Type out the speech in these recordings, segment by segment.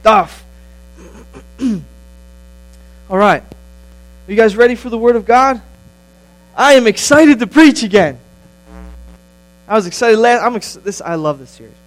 stuff. All right. Are you guys ready for the Word of God? I am excited to preach again. I was excited I love this series.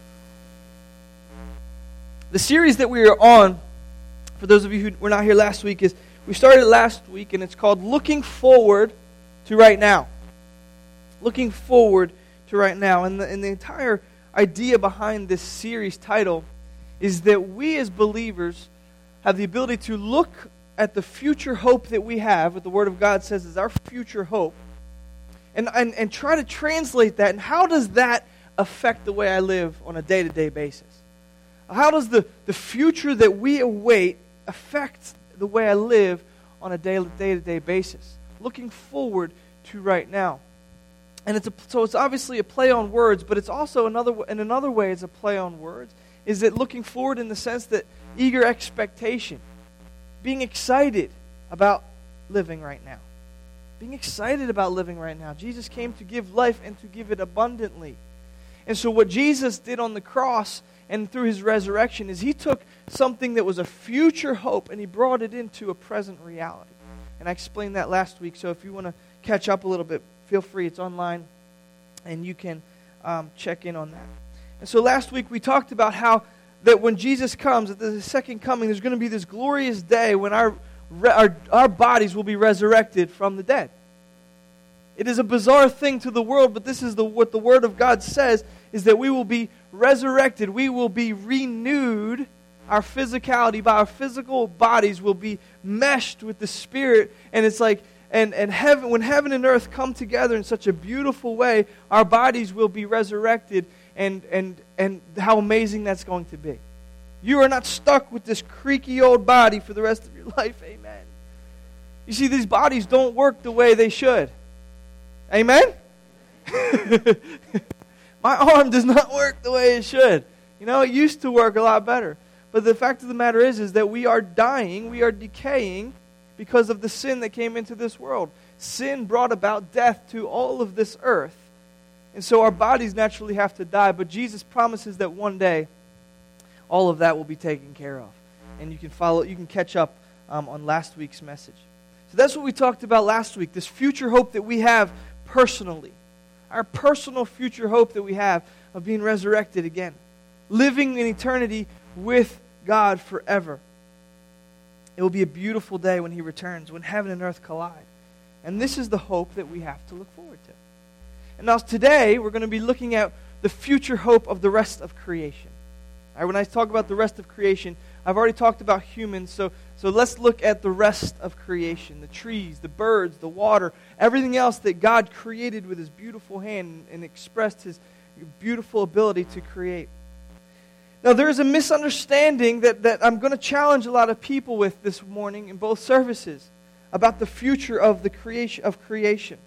The series that we are on, for those of you who were not here last week, is we started last week, and it's called Looking Forward to Right Now. Looking Forward to Right Now. And the entire idea behind this series title is that we as believers have the ability to look at the future hope that we have, what the Word of God says is our future hope, and try to translate that, and how does that affect the way I live on a day-to-day basis? How does the future that we await affect the way I live on a day-to-day basis? Looking forward to right now. And it's obviously a play on words, but it's also in another way it's a play on words. Is it looking forward in the sense that eager expectation, being excited about living right now. Being excited about living right now. Jesus came to give life and to give it abundantly. And so what Jesus did on the cross and through His resurrection is He took something that was a future hope and He brought it into a present reality. And I explained that last week, so if you want to catch up a little bit, feel free. It's online, and you can check in on that. And so last week we talked about how that when Jesus comes, at the second coming, there's going to be this glorious day when our bodies will be resurrected from the dead. It is a bizarre thing to the world, but this is what the Word of God says, is that we will be resurrected. We will be renewed. Our physicality, by our physical bodies, will be meshed with the Spirit. And it's like, and heaven, when heaven and earth come together in such a beautiful way, our bodies will be resurrected. And how amazing that's going to be. You are not stuck with this creaky old body for the rest of your life. Amen. You see, these bodies don't work the way they should. Amen? My arm does not work the way it should. You know, it used to work a lot better. But the fact of the matter is that we are dying, we are decaying because of the sin that came into this world. Sin brought about death to all of this earth. And so our bodies naturally have to die, but Jesus promises that one day all of that will be taken care of. And you can catch up on last week's message. So that's what we talked about last week, this future hope that we have personally. Our personal future hope that we have of being resurrected again. Living in eternity with God forever. It will be a beautiful day when He returns, when heaven and earth collide. And this is the hope that we have to look forward to. And now today, we're going to be looking at the future hope of the rest of creation. All right, when I talk about the rest of creation, I've already talked about humans, so let's look at the rest of creation. The trees, the birds, the water, everything else that God created with His beautiful hand and expressed His beautiful ability to create. Now, there is a misunderstanding that I'm going to challenge a lot of people with this morning in both services about the future of the creation.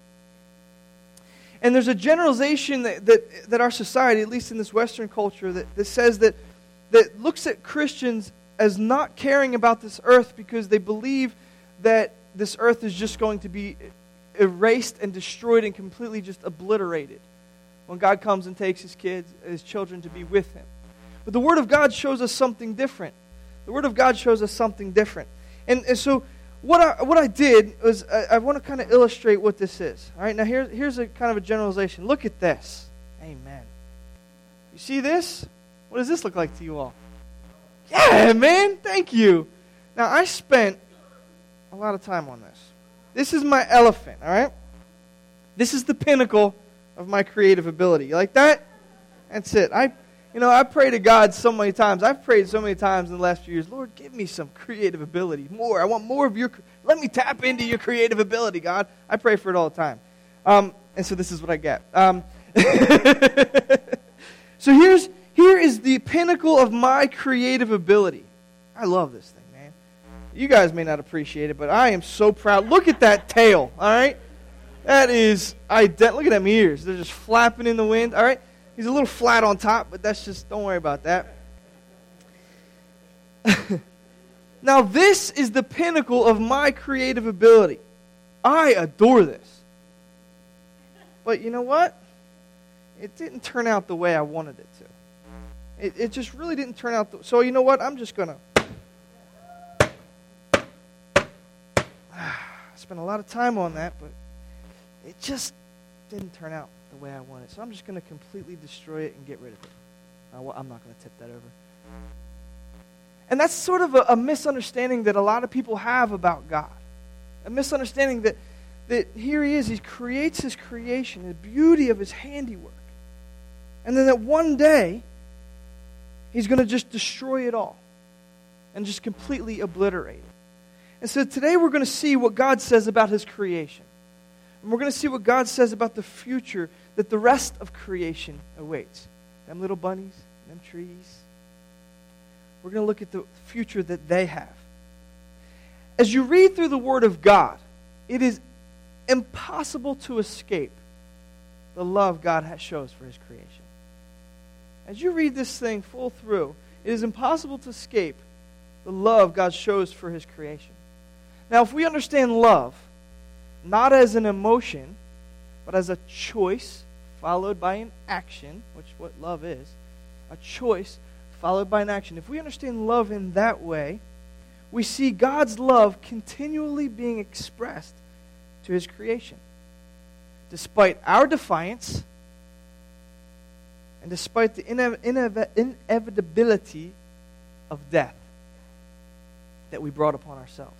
And there's a generalization that our society, at least in this Western culture, that says that looks at Christians as not caring about this earth because they believe that this earth is just going to be erased and destroyed and completely just obliterated when God comes and takes His children to be with Him. But the Word of God shows us something different. The Word of God shows us something different. And so what I did was I want to kind of illustrate what this is. All right, now here's a kind of a generalization. Look at this. Amen. You see this? What does this look like to you all? Yeah, man. Thank you. Now, I spent a lot of time on this. This is my elephant, all right? This is the pinnacle of my creative ability. You like that? That's it. I pray to God so many times. I've prayed so many times in the last few years, Lord, give me some creative ability. More. I want more of let me tap into your creative ability, God. I pray for it all the time. And so this is what I get. So here is the pinnacle of my creative ability. I love this thing, man. You guys may not appreciate it, but I am so proud. Look at that tail, all right? That is, look at them ears. They're just flapping in the wind, all right? He's a little flat on top, but don't worry about that. Now, this is the pinnacle of my creative ability. I adore this. But you know what? It didn't turn out the way I wanted it to. It just really didn't turn out. So you know what? I'm just going to spent a lot of time on that, but it just didn't turn out the way I wanted. So I'm just going to completely destroy it and get rid of it. I'm not going to tip that over. And that's sort of a misunderstanding that a lot of people have about God. A misunderstanding that here he is, he creates his creation, the beauty of his handiwork. And then that one day, he's going to just destroy it all and just completely obliterate it. And so today we're going to see what God says about his creation. And we're going to see what God says about the future that the rest of creation awaits. Them little bunnies, them trees. We're going to look at the future that they have. As you read through the Word of God, it is impossible to escape the love God shows for his creation. As you read this thing full through, it is impossible to escape the love God shows for his creation. Now, if we understand love, not as an emotion, but as a choice followed by an action, which is what love is, a choice followed by an action. If we understand love in that way, we see God's love continually being expressed to his creation. Despite our defiance, and despite the inevitability of death that we brought upon ourselves.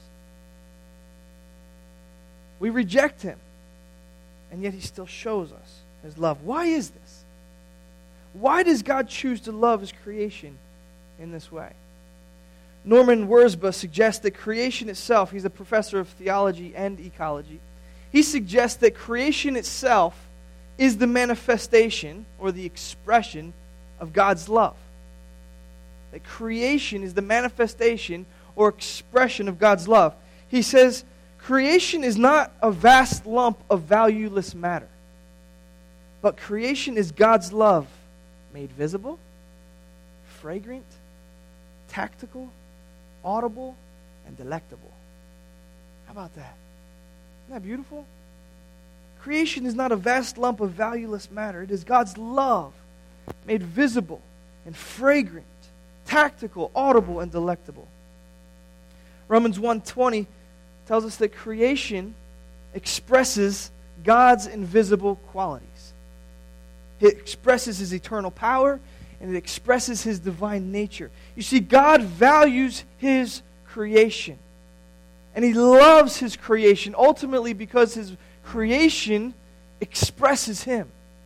We reject him, and yet he still shows us his love. Why is this? Why does God choose to love his creation in this way? Norman Wurzba suggests that creation itself, he's a professor of theology and ecology, he suggests that creation itself is the manifestation or the expression of God's love. That creation is the manifestation or expression of God's love. He says, creation is not a vast lump of valueless matter, but creation is God's love made visible, fragrant, tactical, audible, and delectable. How about that? Isn't that beautiful? Creation is not a vast lump of valueless matter. It is God's love made visible and fragrant, tactical, audible, and delectable. Romans 1:20 tells us that creation expresses God's invisible qualities. It expresses his eternal power, and it expresses his divine nature. You see, God values his creation. And he loves his creation, ultimately because his creation expresses him.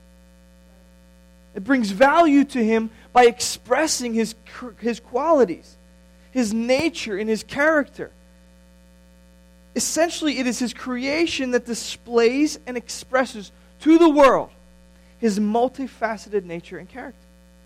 It brings value to him by expressing his qualities, his nature, and his character. Essentially, it is his creation that displays and expresses to the world his multifaceted nature and character.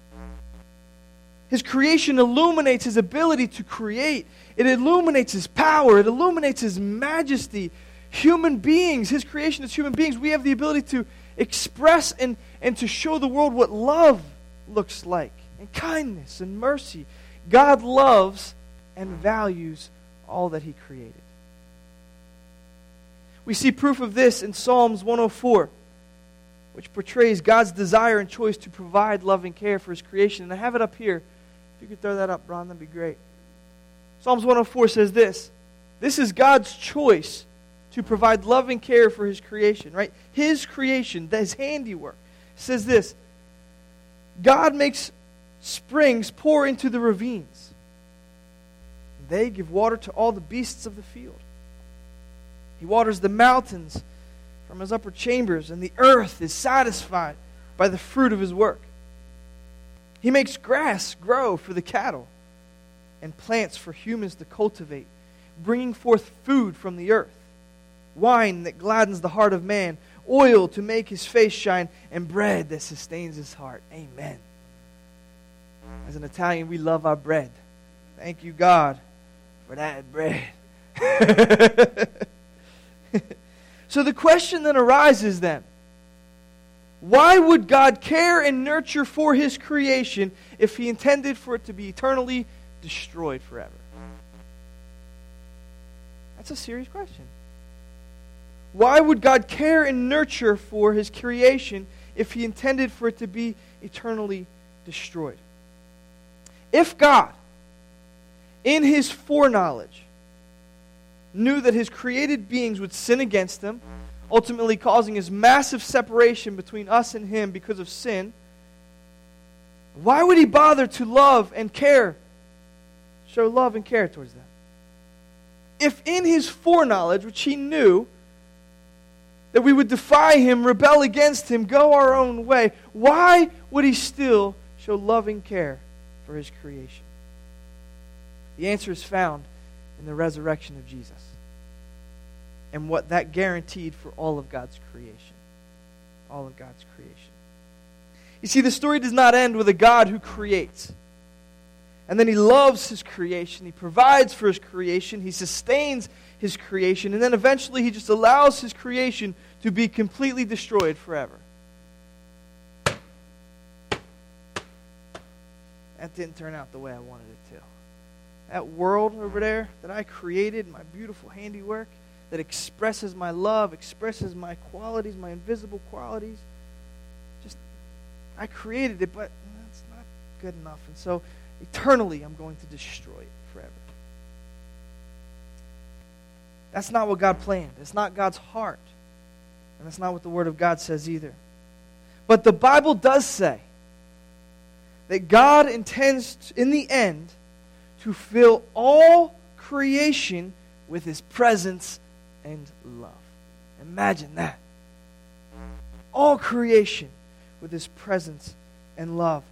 His creation illuminates his ability to create. It illuminates his power. It illuminates his majesty. Human beings, his creation as human beings, we have the ability to express and to show the world what love looks like, and kindness and mercy. God loves and values all that he created. We see proof of this in Psalms 104, which portrays God's desire and choice to provide loving care for his creation. And I have it up here. If you could throw that up, Ron, that'd be great. Psalms 104 says this. This is God's choice to provide loving care for his creation, right? His creation, his handiwork. It says this. God makes springs pour into the ravines. They give water to all the beasts of the field. He waters the mountains from his upper chambers, and the earth is satisfied by the fruit of his work. He makes grass grow for the cattle and plants for humans to cultivate, bringing forth food from the earth, wine that gladdens the heart of man, oil to make his face shine, and bread that sustains his heart. Amen. As an Italian, we love our bread. Thank you, God, for that bread. So the question then arises then, why would God care and nurture for his creation if he intended for it to be eternally destroyed forever? That's a serious question. Why would God care and nurture for his creation if he intended for it to be eternally destroyed? If God, in his foreknowledge, knew that his created beings would sin against him, ultimately causing his massive separation between us and him because of sin, why would he bother to love and care, show love and care towards them? If in his foreknowledge, which he knew, that we would defy him, rebel against him, go our own way, why would he still show loving care for his creation? The answer is found in the resurrection of Jesus and what that guaranteed for all of God's creation. All of God's creation. You see, the story does not end with a God who creates. And then he loves his creation. He provides for his creation. He sustains his creation. And then eventually he just allows his creation to be completely destroyed forever. That didn't turn out the way I wanted it to. That world over there that I created, my beautiful handiwork, that expresses my love, expresses my qualities, my invisible qualities, I created it, but it's not good enough. And so eternally I'm going to destroy it forever. That's not what God planned. It's not God's heart. And that's not what the Word of God says either. But the Bible does say that God intends, in the end, to fill all creation with His presence and love. Imagine that. All creation with His presence and love.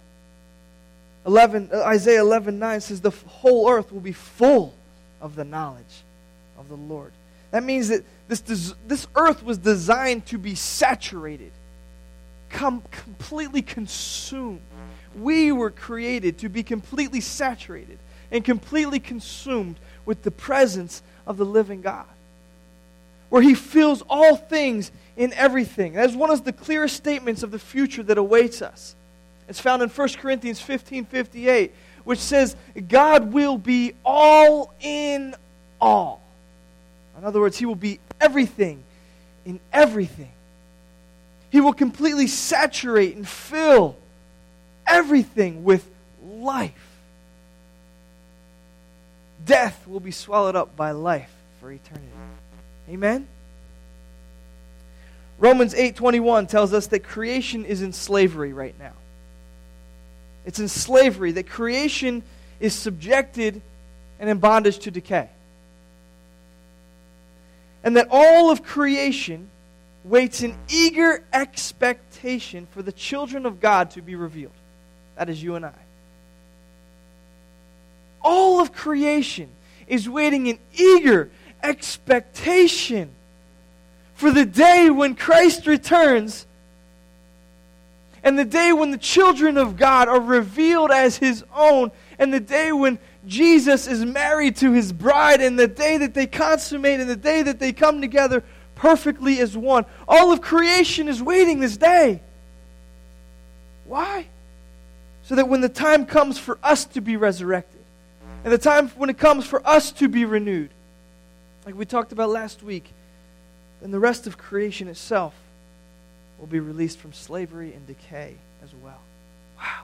Isaiah 11:9 says the whole earth will be full of the knowledge of the Lord. That means that this earth was designed to be saturated, completely consumed. We were created to be completely saturated and completely consumed with the presence of the living God, where He fills all things in everything. That is one of the clearest statements of the future that awaits us. It's found in 1 Corinthians 15:58, which says, God will be all in all. In other words, He will be everything in everything. He will completely saturate and fill everything with life. Death will be swallowed up by life for eternity. Amen? Romans 8:21 tells us that creation is in slavery right now. It's in slavery, that creation is subjected and in bondage to decay. And that all of creation waits in eager expectation for the children of God to be revealed. That is you and I. All of creation is waiting in eager expectation for the day when Christ returns and the day when the children of God are revealed as His own, and the day when Jesus is married to His bride, and the day that they consummate, and the day that they come together perfectly as one. All of creation is waiting this day. Why? So that when the time comes for us to be resurrected, and the time when it comes for us to be renewed, like we talked about last week, then the rest of creation itself will be released from slavery and decay as well. Wow.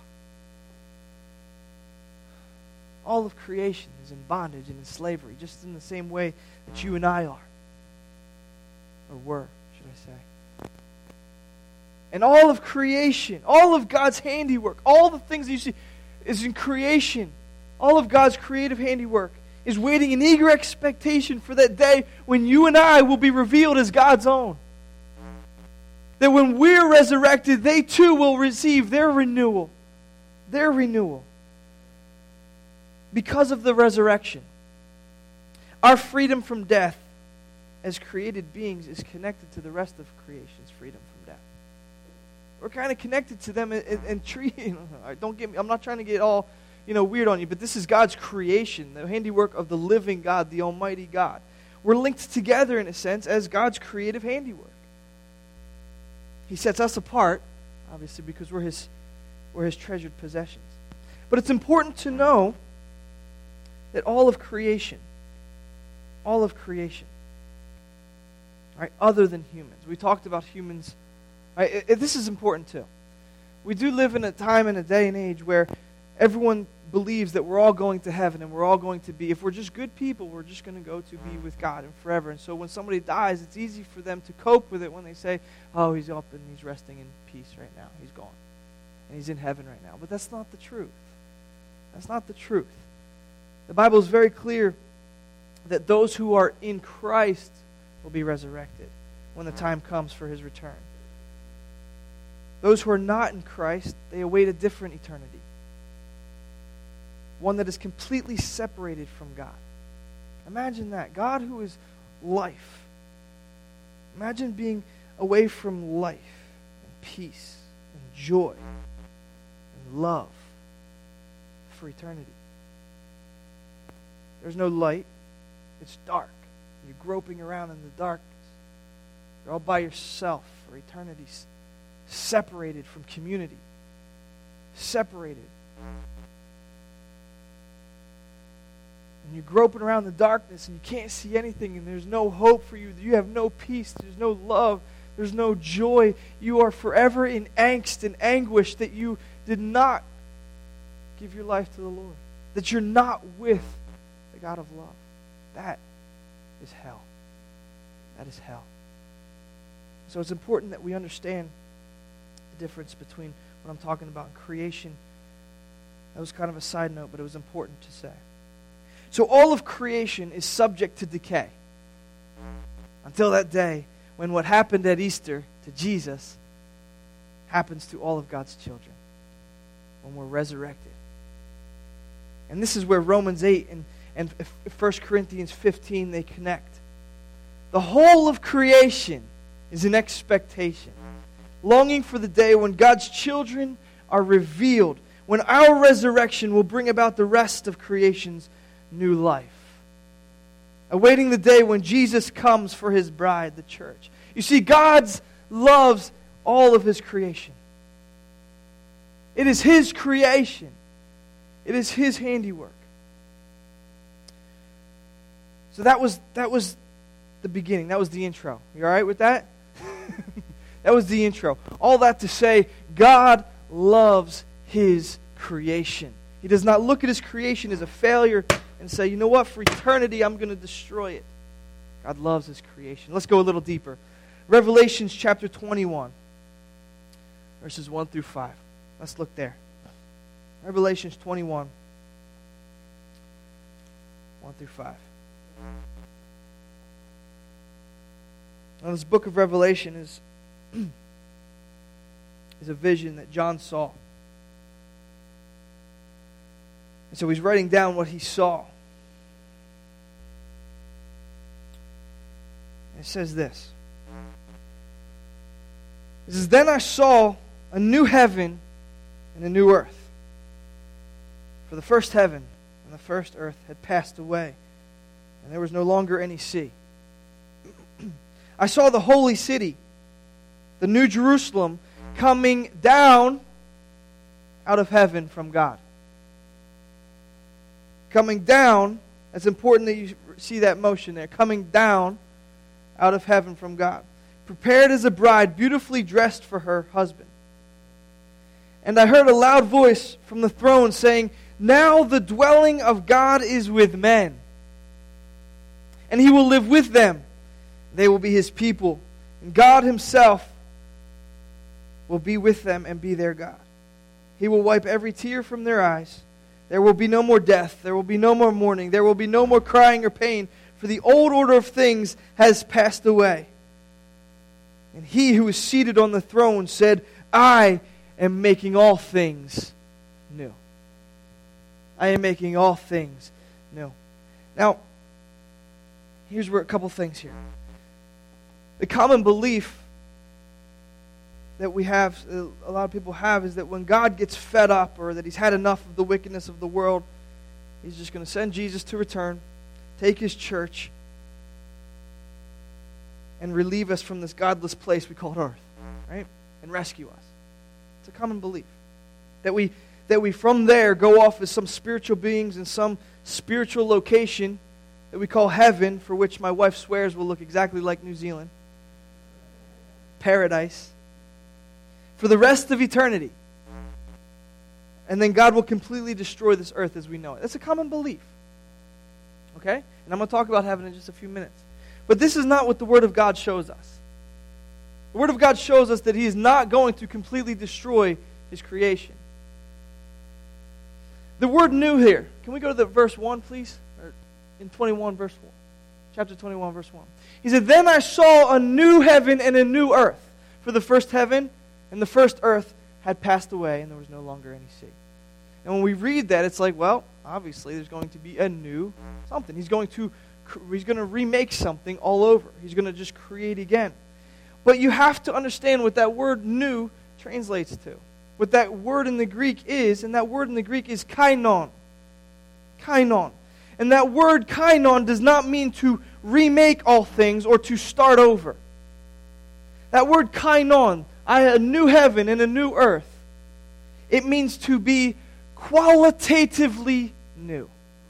All of creation is in bondage and in slavery, just in the same way that you and I are. Or were, should I say. And all of creation, all of God's handiwork, all the things that you see is in creation. All of God's creative handiwork is waiting in eager expectation for that day when you and I will be revealed as God's own. That when we're resurrected, they too will receive their renewal. Their renewal. Because of the resurrection, our freedom from death as created beings is connected to the rest of creation's freedom from death. We're kind of connected to them and treating. Don't get me. I'm not trying to get all weird on you, but this is God's creation, the handiwork of the living God, the Almighty God. We're linked together in a sense as God's creative handiwork. He sets us apart, obviously, because we're His treasured possessions. But it's important to know that all of creation, right, other than humans. We talked about humans. Right, this is important too. We do live in a time and a day and age where everyone believes that we're all going to heaven and we're all going to be, if we're just good people, we're just going to go to be with God and forever. And so when somebody dies, it's easy for them to cope with it when they say, oh, he's up and he's resting in peace right now. He's gone. And he's in heaven right now. But that's not the truth. That's not the truth. The Bible is very clear that those who are in Christ will be resurrected when the time comes for his return. Those who are not in Christ, they await a different eternity. One that is completely separated from God. Imagine that. God who is life. Imagine being away from life and peace and joy and love for eternity. There's no light. It's dark. You're groping around in the darkness. You're all by yourself for eternity, separated from community. Separated. And you're groping around the darkness and you can't see anything and there's no hope for you. You have no peace. There's no love. There's no joy. You are forever in angst and anguish that you did not give your life to the Lord. That you're not with the God of love. That is hell. That is hell. So it's important that we understand the difference between what I'm talking about in creation. That was kind of a side note, but it was important to say. So all of creation is subject to decay until that day when what happened at Easter to Jesus happens to all of God's children, when we're resurrected. And this is where Romans 8 and 1 Corinthians 15, they connect. The whole of creation is in expectation, longing for the day when God's children are revealed, when our resurrection will bring about the rest of creation's new life. Awaiting the day when Jesus comes for his bride, the church. You see, God loves all of his creation. It is his creation. It is his handiwork. So that was the beginning. That was the intro. You all right with that? That was the intro. All that to say, God loves his creation. He does not look at his creation as a failure and say, you know what, for eternity I'm going to destroy it. God loves his creation. Let's go a little deeper. Revelations chapter 21, verses 1 through 5. Let's look there. Revelations 21, 1 through 5. Now, this book of Revelation is a vision that John saw. And so he's writing down what he saw. And it says this. It says, then I saw a new heaven and a new earth. For the first heaven and the first earth had passed away, and there was no longer any sea. I saw the holy city, the new Jerusalem, coming down out of heaven from God. Coming down, it's important that you see that motion there. Coming down out of heaven from God. Prepared as a bride, beautifully dressed for her husband. And I heard a loud voice from the throne saying, now the dwelling of God is with men. And he will live with them. They will be his people. And God himself will be with them and be their God. He will wipe every tear from their eyes. There will be no more death. There will be no more mourning. There will be no more crying or pain. For the old order of things has passed away. And he who is seated on the throne said, I am making all things new. I am making all things new. Now, here's where a couple things here. The common belief that we have, a lot of people have, is that when God gets fed up or that he's had enough of the wickedness of the world, he's just going to send Jesus to return, take his church, and relieve us from this godless place we call earth, right? And rescue us. It's a common belief. That we from there go off as some spiritual beings in some spiritual location that we call heaven, for which my wife swears will look exactly like New Zealand. Paradise. For the rest of eternity. And then God will completely destroy this earth as we know it. That's a common belief. Okay? And I'm going to talk about heaven in just a few minutes. But this is not what the Word of God shows us. The Word of God shows us that He is not going to completely destroy His creation. The word new here. Can we go to the verse 1, please? Or in 21, verse 1. Chapter 21, verse 1. He said, "Then I saw a new heaven and a new earth. For the first heaven and the first earth had passed away, and there was no longer any sea." And when we read that, it's like, well, obviously there's going to be a new something. He's going to remake something all over. He's going to just create again. But you have to understand what that word new translates to. What that word in the Greek is, and that word in the Greek is kainon. Kainon. And that word kainon does not mean to remake all things or to start over. That word kainon, a new heaven and a new earth, it means to be qualitatively new.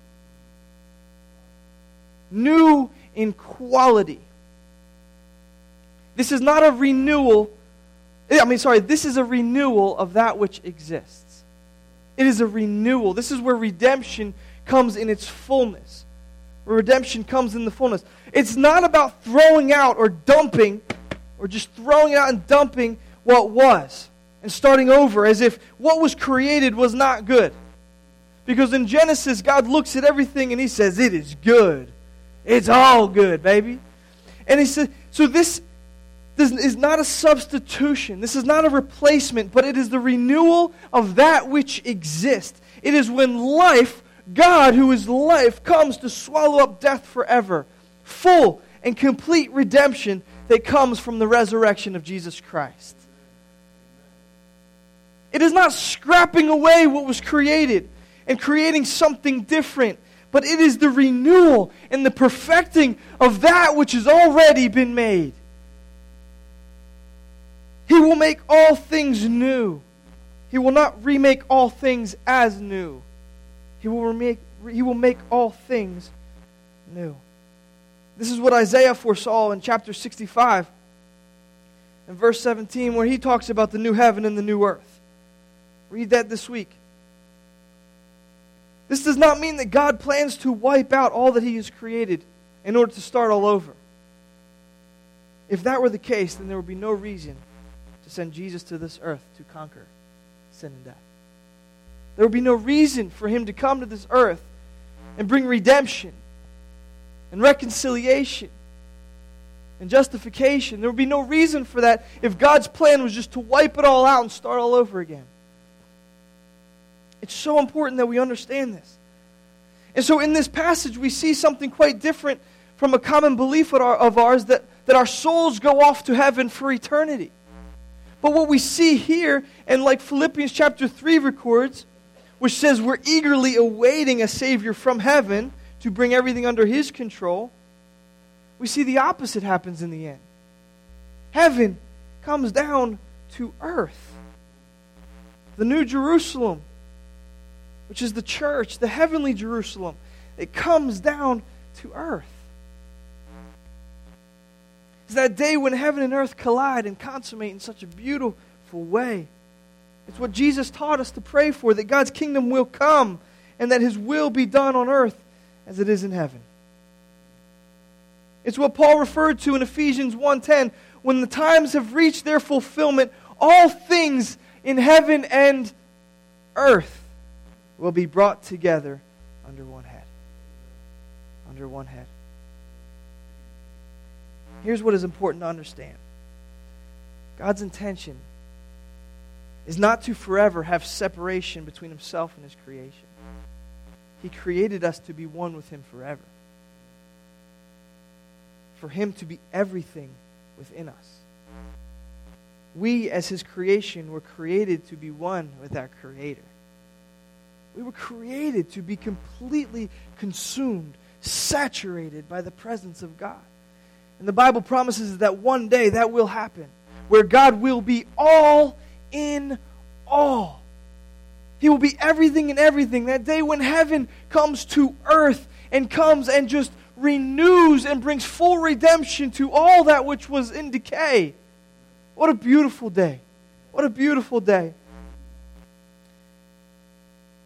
New in quality. This is not a renewal. This is a renewal of that which exists. It is a renewal. This is where redemption comes in its fullness. Where redemption comes in the fullness. It's not about throwing out or dumping, or just throwing it out and dumping what was, and starting over as if what was created was not good. Because in Genesis, God looks at everything and He says, it is good. It's all good, baby. And He said, so this is not a substitution. This is not a replacement, but it is the renewal of that which exists. It is when life, God who is life, comes to swallow up death forever. Full and complete redemption that comes from the resurrection of Jesus Christ. It is not scrapping away what was created and creating something different, but it is the renewal and the perfecting of that which has already been made. He will make all things new. He will not remake all things as new. He will make all things new. This is what Isaiah foresaw in chapter 65 and verse 17, where he talks about the new heaven and the new earth. Read that this week. This does not mean that God plans to wipe out all that He has created in order to start all over. If that were the case, then there would be no reason to send Jesus to this earth to conquer sin and death. There would be no reason for Him to come to this earth and bring redemption and reconciliation and justification. There would be no reason for that if God's plan was just to wipe it all out and start all over again. It's so important that we understand this. And so in this passage, we see something quite different from a common belief of ours that our souls go off to heaven for eternity. But what we see here, and like Philippians chapter 3 records, which says we're eagerly awaiting a Savior from heaven to bring everything under His control, we see the opposite happens in the end. Heaven comes down to earth. The New Jerusalem, which is the church, the heavenly Jerusalem, it comes down to earth. It's that day when heaven and earth collide and consummate in such a beautiful way. It's what Jesus taught us to pray for, that God's kingdom will come and that His will be done on earth as it is in heaven. It's what Paul referred to in Ephesians 1:10, when the times have reached their fulfillment, all things in heaven and earth will be brought together under one head. Under one head. Here's what is important to understand. God's intention is not to forever have separation between Himself and His creation. He created us to be one with Him forever. For Him to be everything within us. We, as His creation, were created to be one with our Creator. We were created to be completely consumed, saturated by the presence of God. And the Bible promises that one day that will happen, where God will be all in all. He will be everything in everything. That day when heaven comes to earth and comes and just renews and brings full redemption to all that which was in decay. What a beautiful day. What a beautiful day.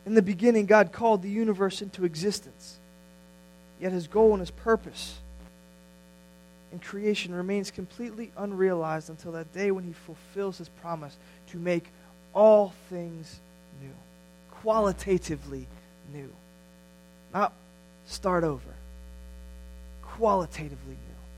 In the beginning, God called the universe into existence. Yet His goal and His purpose in creation remains completely unrealized until that day when He fulfills His promise to make all things new. Qualitatively new. Not start over. Qualitatively new.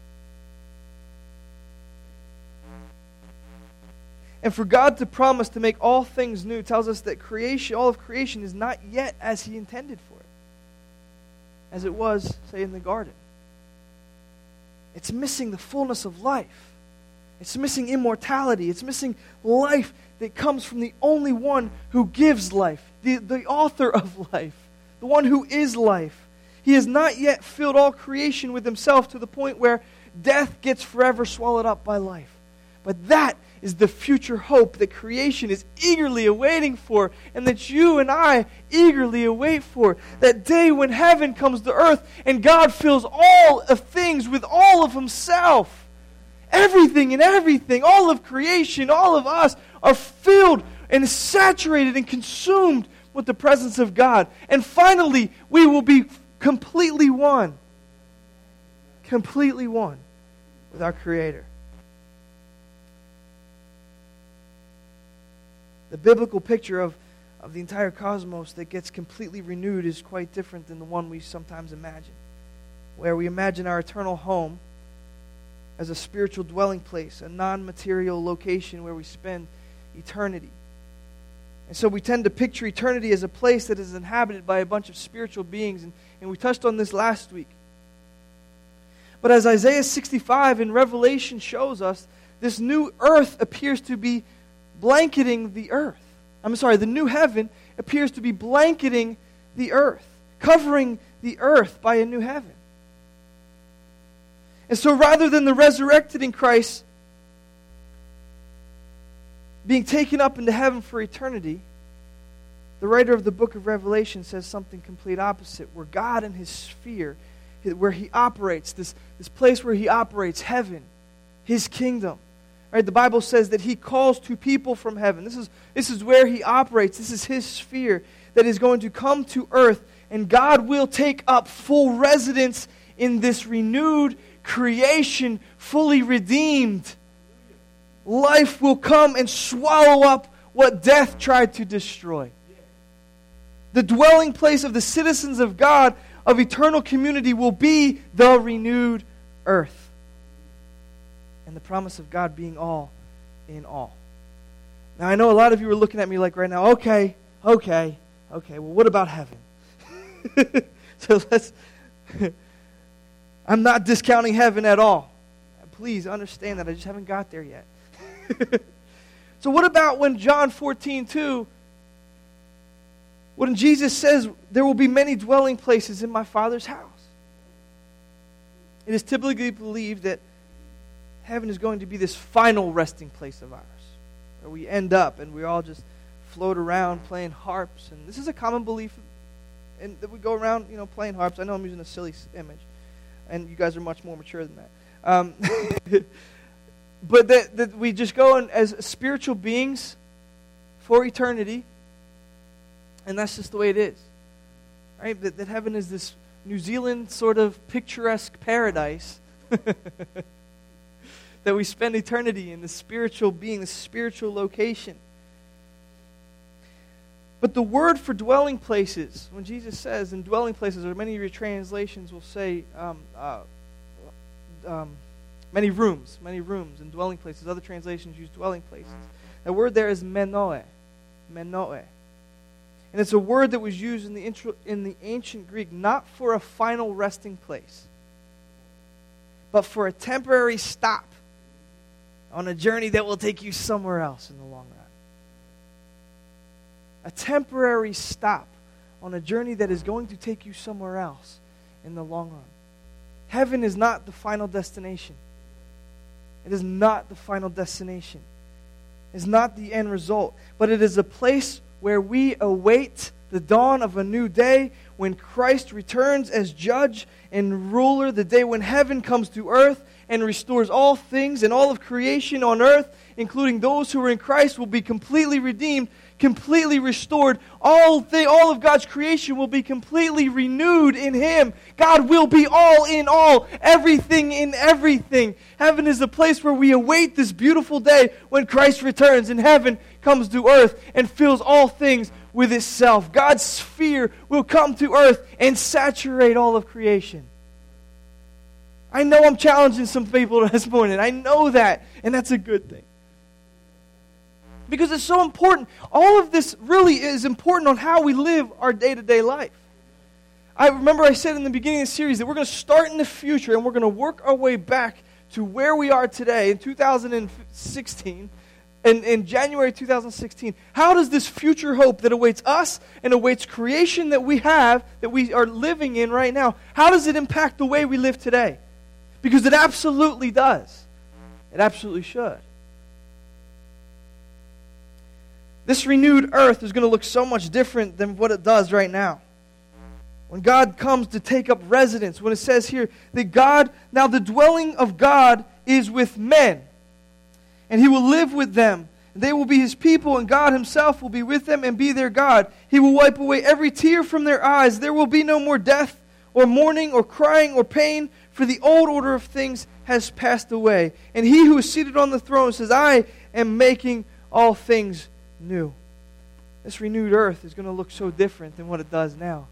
And for God to promise to make all things new tells us that creation, all of creation, is not yet as He intended for it. As it was, say, in the garden. It's missing the fullness of life. It's missing immortality. It's missing life that comes from the only one who gives life, the author of life, the one who is life. He has not yet filled all creation with Himself to the point where death gets forever swallowed up by life. But that is the future hope that creation is eagerly awaiting for, and that you and I eagerly await for. That day when heaven comes to earth and God fills all of things with all of Himself. Everything and everything, all of creation, all of us are filled and saturated and consumed with the presence of God. And finally, we will be completely one. Completely one with our Creator. The biblical picture of the entire cosmos that gets completely renewed is quite different than the one we sometimes imagine. Where we imagine our eternal home as a spiritual dwelling place, a non-material location where we spend eternity. And so we tend to picture eternity as a place that is inhabited by a bunch of spiritual beings, and we touched on this last week. But as Isaiah 65 in Revelation shows us, this new earth appears to be blanketing the earth. The new heaven appears to be blanketing the earth, covering the earth by a new heaven. And so rather than the resurrected in Christ being taken up into heaven for eternity, the writer of the book of Revelation says something complete opposite, where God in His sphere, where He operates, this place where He operates, heaven, His kingdom. Right, the Bible says that He calls to people from heaven. This is where He operates. This is His sphere that is going to come to earth, and God will take up full residence in this renewed creation, fully redeemed. Life will come and swallow up what death tried to destroy. The dwelling place of the citizens of God, of eternal community, will be the renewed earth. And the promise of God being all in all. Now, I know a lot of you are looking at me like right now, okay, well, what about heaven? So I'm not discounting heaven at all. Please understand that I just haven't got there yet. So what about when John 14:2, when Jesus says, there will be many dwelling places in my Father's house? It is typically believed that heaven is going to be this final resting place of ours, where we end up and we all just float around playing harps. And this is a common belief, and that we go around, playing harps. I know I'm using a silly image, and you guys are much more mature than that. But that we just go in as spiritual beings for eternity, and that's just the way it is. Right? That heaven is this New Zealand sort of picturesque paradise that we spend eternity in, the spiritual being, the spiritual location. But the word for dwelling places, when Jesus says in dwelling places, or many of your translations will say many rooms and dwelling places. Other translations use dwelling places. The word there is menoe. And it's a word that was used in the ancient Greek not for a final resting place, but for a temporary stop on a journey that will take you somewhere else in the long run. A temporary stop on a journey that is going to take you somewhere else in the long run. Heaven is not the final destination. It is not the final destination. It is not the end result. But it is a place where we await the dawn of a new day, when Christ returns as judge and ruler, the day when heaven comes to earth and restores all things, and all of creation on earth, including those who are in Christ, will be completely redeemed, completely restored. All of God's creation will be completely renewed in Him. God will be all in all, everything in everything. Heaven is the place where we await this beautiful day when Christ returns and heaven comes to earth and fills all things with itself. God's sphere will come to earth and saturate all of creation. I know I'm challenging some people this morning. I know that, and that's a good thing. Because it's so important. All of this really is important on how we live our day-to-day life. I remember I said in the beginning of the series that we're going to start in the future and we're going to work our way back to where we are today in 2016, in January 2016. How does this future hope that awaits us and awaits creation that we have, that we are living in right now, how does it impact the way we live today? Because it absolutely does. It absolutely should. This renewed earth is going to look so much different than what it does right now. When God comes to take up residence, when it says here that now the dwelling of God is with men, and He will live with them, and they will be His people, and God Himself will be with them and be their God. He will wipe away every tear from their eyes. There will be no more death, or mourning, or crying, or pain, for the old order of things has passed away. And He who is seated on the throne says, I am making all things new. This renewed earth is going to look so different than what it does now.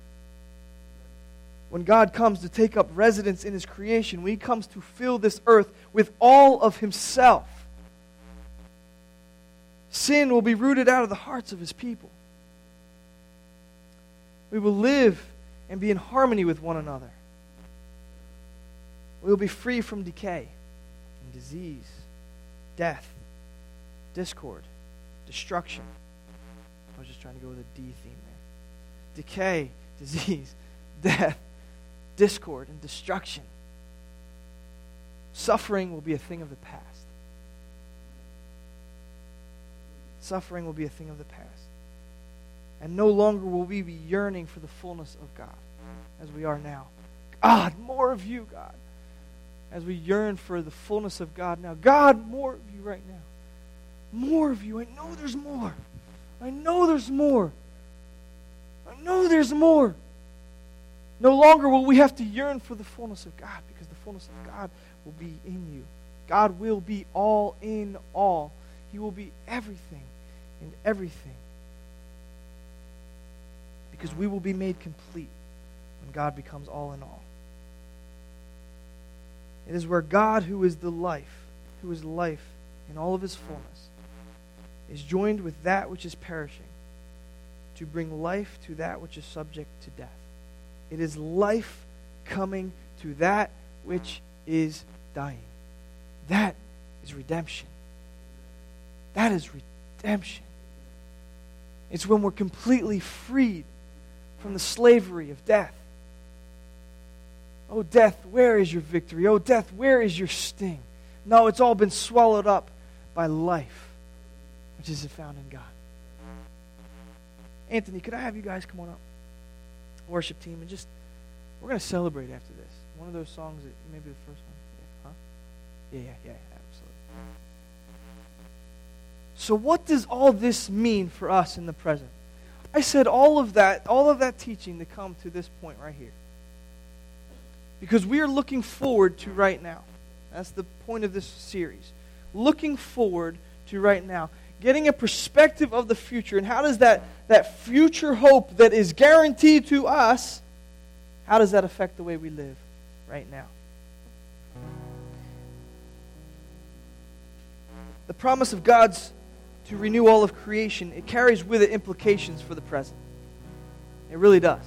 When God comes to take up residence in His creation, when He comes to fill this earth with all of Himself, sin will be rooted out of the hearts of His people. We will live and be in harmony with one another. We will be free from decay and disease, death, discord, destruction. I was just trying to go with a D theme there. Decay, disease, death, discord, and destruction. Suffering will be a thing of the past. Suffering will be a thing of the past. And no longer will we be yearning for the fullness of God as we are now. God, more of you, God. As we yearn for the fullness of God now. God, more of you right now. More of you. I know there's more. I know there's more. I know there's more. No longer will we have to yearn for the fullness of God, because the fullness of God will be in you. God will be all in all. He will be everything in everything. Because we will be made complete when God becomes all in all. It is where God, who is the life, who is life in all of His fullness, is joined with that which is perishing to bring life to that which is subject to death. It is life coming to that which is dying. That is redemption. That is redemption. It's when we're completely freed from the slavery of death. Oh, death, where is your victory? Oh, death, where is your sting? No, it's all been swallowed up by life, which is found in God. Anthony, could I have you guys come on up? Worship team, and we're going to celebrate after this. One of those songs that maybe the first one. Yeah, absolutely. So what does all this mean for us in the present? I said all of that teaching to come to this point right here. Because we are looking forward to right now. That's the point of this series. Looking forward to right now. Getting a perspective of the future. And how does that future hope that is guaranteed to us, how does that affect the way we live right now? The promise of God's to renew all of creation, it carries with it implications for the present. It really does.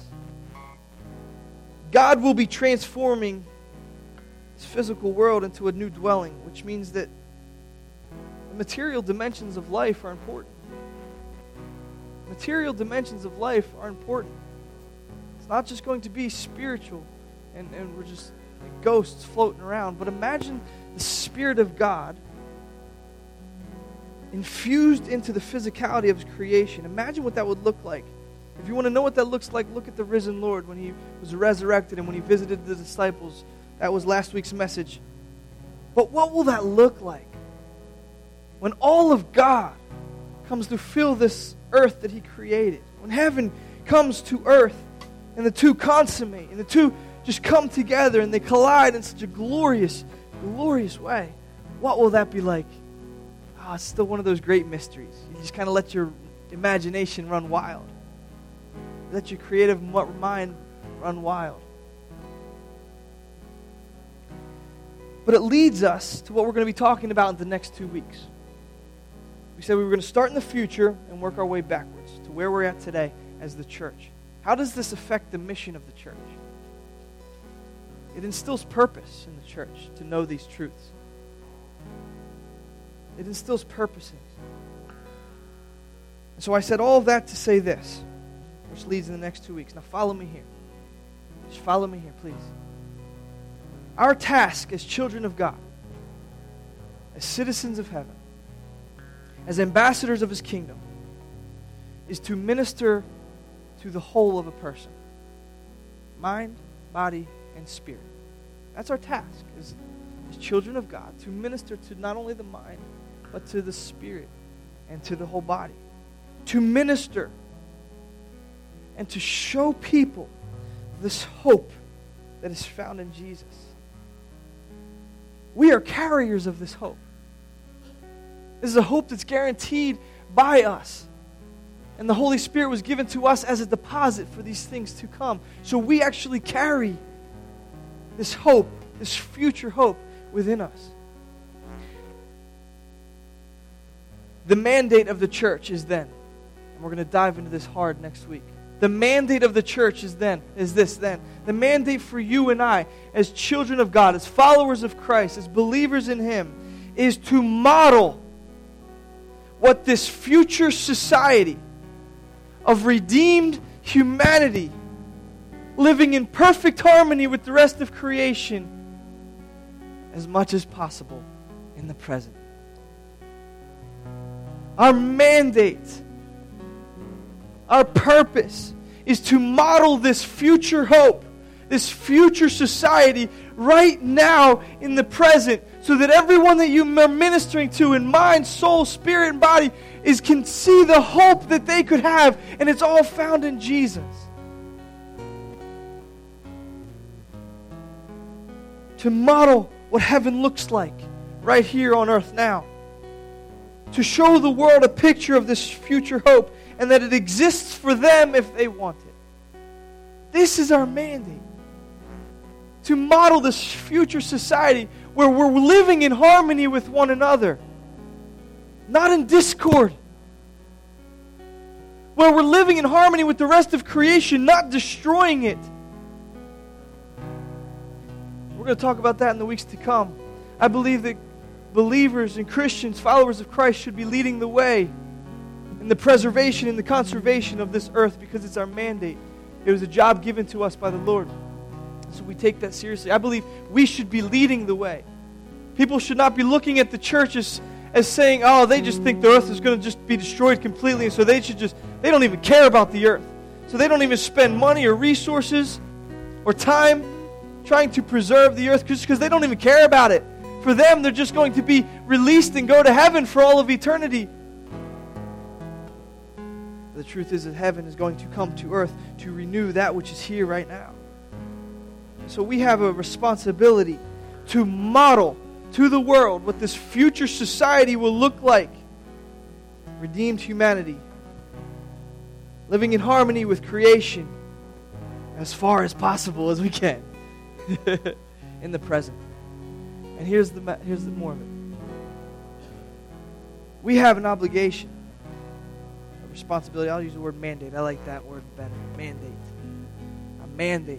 God will be transforming this physical world into a new dwelling, which means that the material dimensions of life are important. Material dimensions of life are important. It's not just going to be spiritual and we're just like ghosts floating around, but imagine the Spirit of God infused into the physicality of His creation. Imagine what that would look like If you want to know what that looks like, look at the risen Lord when he was resurrected and when he visited the disciples. That was last week's message. But what will that look like when all of God comes to fill this earth that he created? When heaven comes to earth and the two consummate and the two just come together and they collide in such a glorious, glorious way. What will that be like? Oh, it's still one of those great mysteries. You just kind of let your imagination run wild. Let your creative mind run wild. But it leads us to what we're going to be talking about in the next 2 weeks. We said we were going to start in the future and work our way backwards to where we're at today as the church. How does this affect the mission of the church? It instills purpose in the church to know these truths. It instills purpose in us. And so I said all of that to say this, which leads in the next 2 weeks. Now follow me here. Just follow me here, please. Our task as children of God, as citizens of heaven, as ambassadors of his kingdom, is to minister to the whole of a person. Mind, body, and spirit. That's our task as children of God, to minister to not only the mind, but to the spirit and to the whole body. To minister and to show people this hope that is found in Jesus. We are carriers of this hope. This is a hope that's guaranteed by us. And the Holy Spirit was given to us as a deposit for these things to come. So we actually carry this hope, this future hope within us. The mandate of the church is then, and we're going to dive into this hard next week. The mandate of the church is this. The mandate for you and I, as children of God, as followers of Christ, as believers in him, is to model what this future society of redeemed humanity living in perfect harmony with the rest of creation as much as possible in the present. Our mandate, our purpose is to model this future hope, this future society right now in the present, so that everyone that you are ministering to in mind, soul, spirit, and body can see the hope that they could have, and it's all found in Jesus. To model what heaven looks like right here on earth now. To show the world a picture of this future hope and that it exists for them if they want it. This is our mandate. To model this future society where we're living in harmony with one another. Not in discord. Where we're living in harmony with the rest of creation, not destroying it. We're going to talk about that in the weeks to come. I believe that believers and Christians, followers of Christ, should be leading the way in the preservation and the conservation of this earth because it's our mandate. It was a job given to us by the Lord. So we take that seriously. I believe we should be leading the way. People should not be looking at the church as saying, oh, they just think the earth is going to just be destroyed completely, and so they don't even care about the earth. So they don't even spend money or resources or time trying to preserve the earth just because they don't even care about it. For them, they're just going to be released and go to heaven for all of eternity. The truth is that heaven is going to come to earth to renew that which is here right now. So we have a responsibility to model to the world what this future society will look like. Redeemed humanity, living in harmony with creation as far as possible as we can in the present. And here's the more of it. We have an obligation, a responsibility. I'll use the word mandate. I like that word better. Mandate. A mandate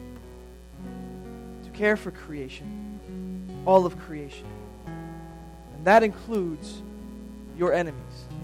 to care for creation, all of creation. And that includes your enemies.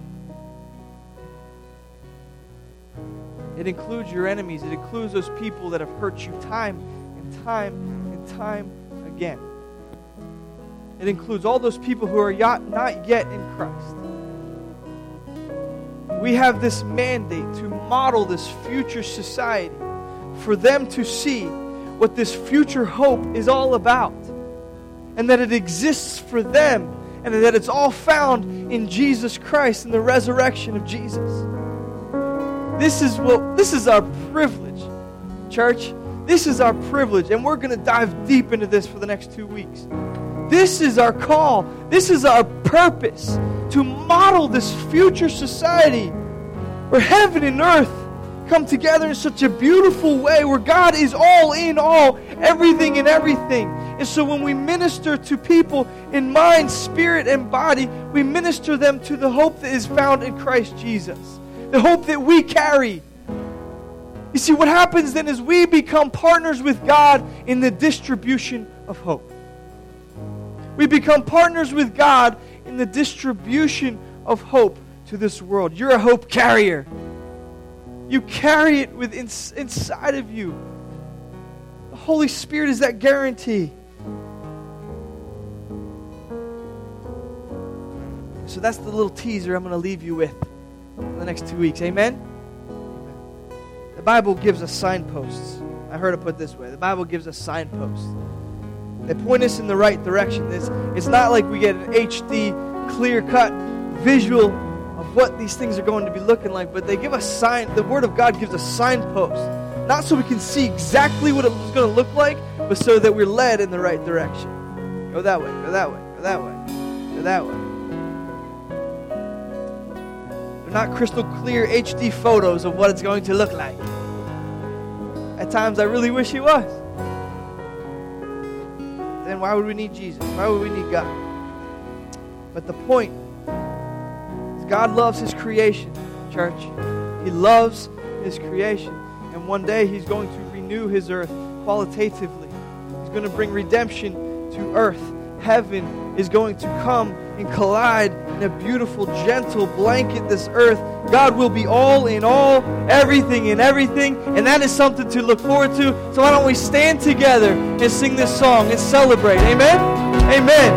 It includes your enemies. It includes those people that have hurt you time and time and time again. It includes all those people who are not yet in Christ. we have this mandate to model this future society for them to see what this future hope is all about, and that it exists for them, and that it's all found in Jesus Christ and the resurrection of Jesus. This is our privilege, church. This is our privilege, and we're going to dive deep into this for the next 2 weeks. This is our call. This is our purpose, to model this future society where heaven and earth come together in such a beautiful way, where God is all in all, everything in everything. And so when we minister to people in mind, spirit, and body, we minister them to the hope that is found in Christ Jesus, the hope that we carry. You see, what happens then is we become partners with God in the distribution of hope. We become partners with God in the distribution of hope to this world. You're a hope carrier. You carry it inside of you. The Holy Spirit is that guarantee. So that's the little teaser I'm going to leave you with in the next 2 weeks. Amen? The Bible gives us signposts. I heard it put this way. The Bible gives us signposts. They point us in the right direction. It's not like we get an HD, clear-cut visual of what these things are going to be looking like, but they give us the Word of God gives us signposts. Not so we can see exactly what it's going to look like, but so that we're led in the right direction. Go that way, go that way, go that way, go that way. They're not crystal clear HD photos of what it's going to look like. At times I really wish it was. Then why would we need Jesus? Why would we need God? But the point is God loves His creation, church. He loves His creation. And one day He's going to renew His earth qualitatively. He's going to bring redemption to earth. Heaven is going to come and collide in a beautiful, gentle blanket this earth. God will be all in all, everything in everything, and that is something to look forward to. So why don't we stand together and sing this song and celebrate? Amen? Amen.